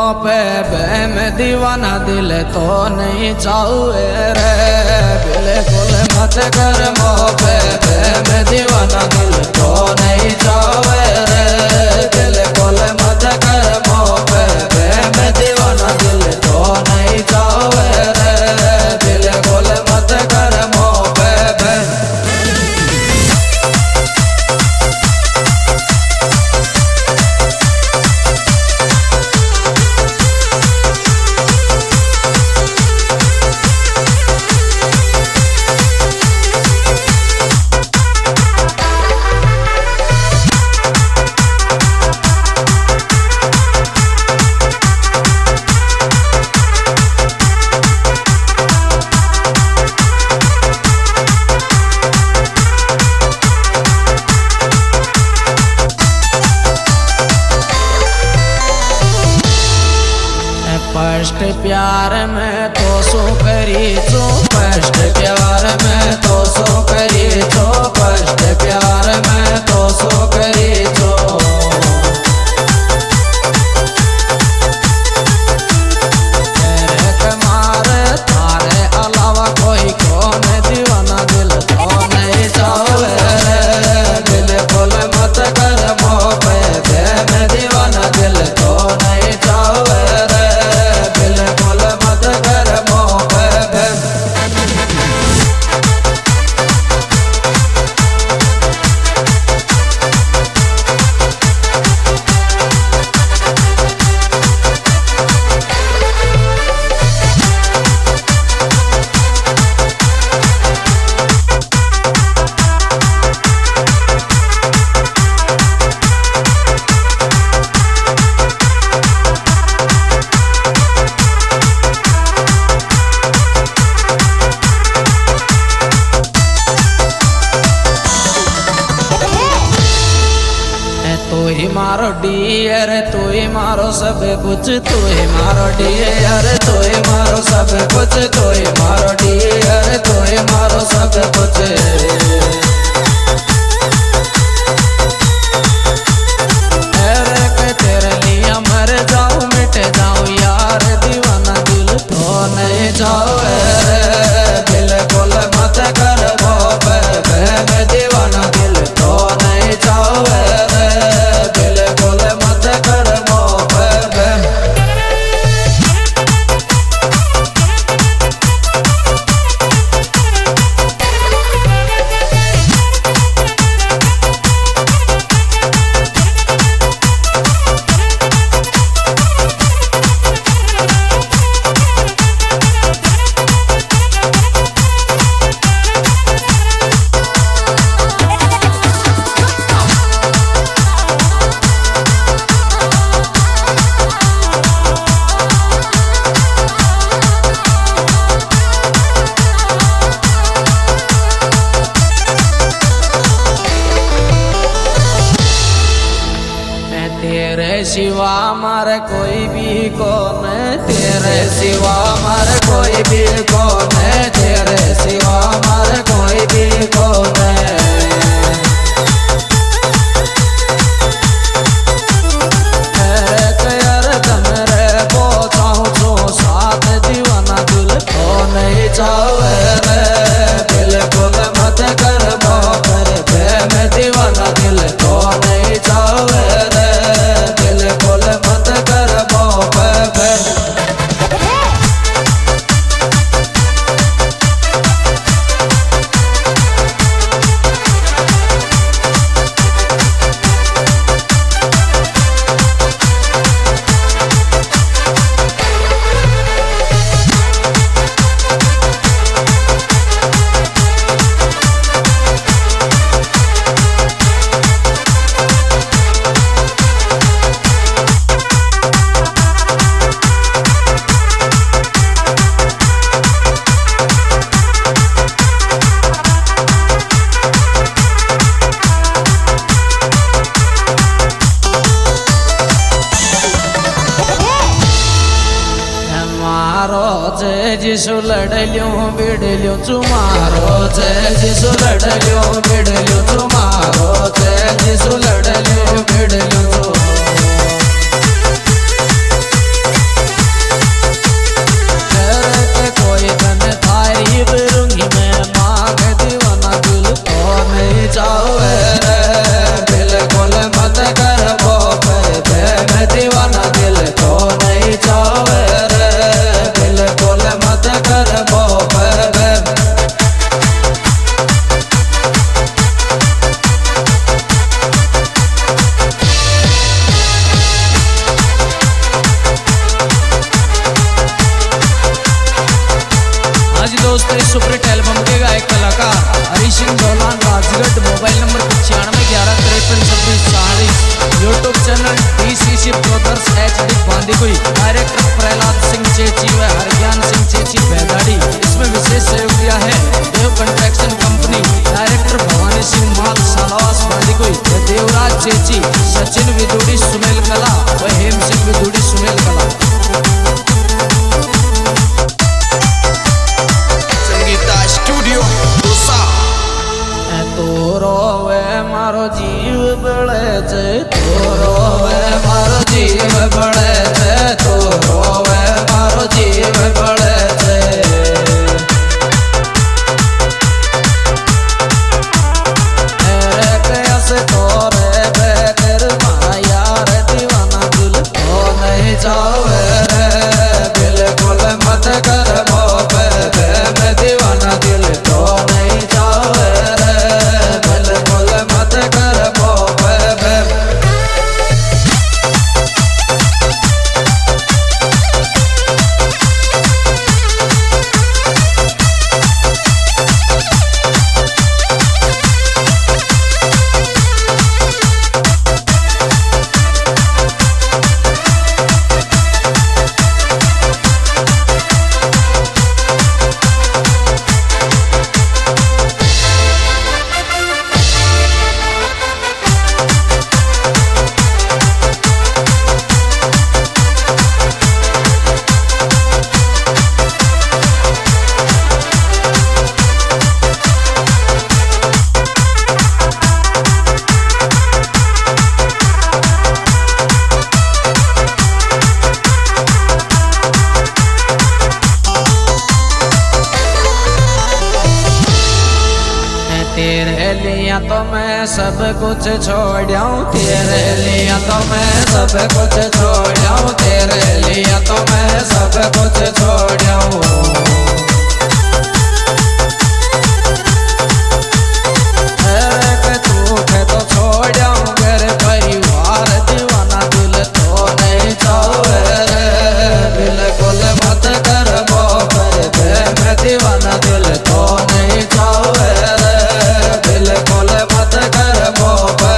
पे बे में दीवाना दिल तो नहीं चाहे रे। बिल्कुल मत कर मोह पे बे में दीवाना दिल तो नहीं चाहे रे। बिल्कुल मत कर मोह पे बे में दीवाना दिल तो नहीं चाहे रे। बिल्कुल मत कर मोह पे बे। फर्स्ट प्यार में तो सो करी छो, फर्स्ट प्यार में तो सो करी छो, फर्स्ट प्यार में तो सो करी छो। तेरे कमारे तारे अलावा कोई कौन दीवाना दिल तो नहीं चाहे रे। बिल्कुल मत कर मोह पे बे में दीवाना दिल तो नहीं चाहे रे। बिल्कुल मत कर मोह पे बे। तू ही मारो डियर, तू ही मारो सब कुछ, तू ही मारो डियर, तू ही मारो सब कुछ, तू ही मारो डियर, तू ही मारो सब कुछ। तेरे लिए मर जाऊं मिट जाऊं यार, दीवाना दिल तो नहीं चाहे रे। बिल्कुल मत कर मोह पे बे में दीवाना दिल तो नहीं चाहे रे। बिल्कुल मत कर मोह पे बे। तेरे सिवा मारे कोई भी कौन, तेरे सिवा मारे कोई भी कौन, तेरे सिवा मारे कोई भी कौन। यार तमरे पहुँचाऊँ छो साथ, दीवाना दिल तो नहीं चाहे रे। बिल्कुल मत कर मोह पे बे में दीवाना दिल तो नहीं चाहे रे। बिल्कुल मत कर मोह पे बे। जिसु लड़लियों बिड़लियों चुमारो जय जिसु लड़लियों बिड़लियों चुमारो जय जिसु लड़लियों बिड़लियों दोस्तों इस सुपरहिट एल्बम के गायक कलाकार Hari Singh Daulan Rajgarh. Mobile number 9511532640। YouTube channel DCC brothers HD Bandikui. Director Prahlad Singh Chechi व हरज्ञान सिंह चेची बेदाड़ी। इसमें विशेष सहयोग दिया है Dev construction company. Director Bhawani Singh Mal Salawas Bandikui. Devraj चेची, Sachin विदुड़ी Sumel कला व हेम सिंह विदुड़ी सुमेल कला। मारो जीव बड़े थे तो रोवे, मारो जीव बड़े थे तो रोवे, मारो जीव बड़े थे। कैसे तोरे बेकर माया रे दीवाना दिल तो नहीं जावे रे, बिल्कुल मत कर मोबे मैं दीवाना दिल तो नहीं जावे रे, बिल्कुल मत कर मोबे। तेरे लिया तो मैं सब कुछ छोड़ाऊं, तेरे लिया तो मैं सब कुछ छोड़ाऊं, तेरे लिया तो मैं सब कुछ छोड़ाऊं। तू है तो छोड़ाऊं घर परिवार दीवाना दिल तो नहीं चाहे रे, बिल्कुल मत कर मोबे मैं दीवाना दिल तो नहीं चाहे रे, बिल्कुल मत कर मोबे।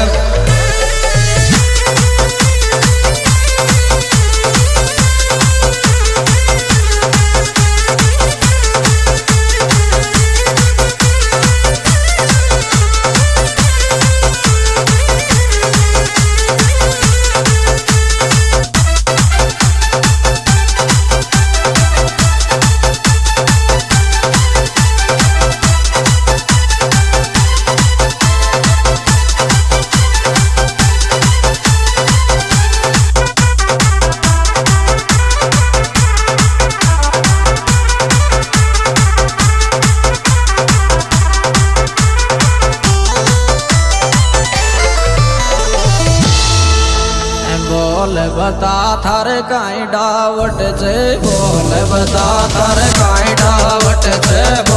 बोल बता थारे काई डावट छे, बोल बता थारे काई डावट छे।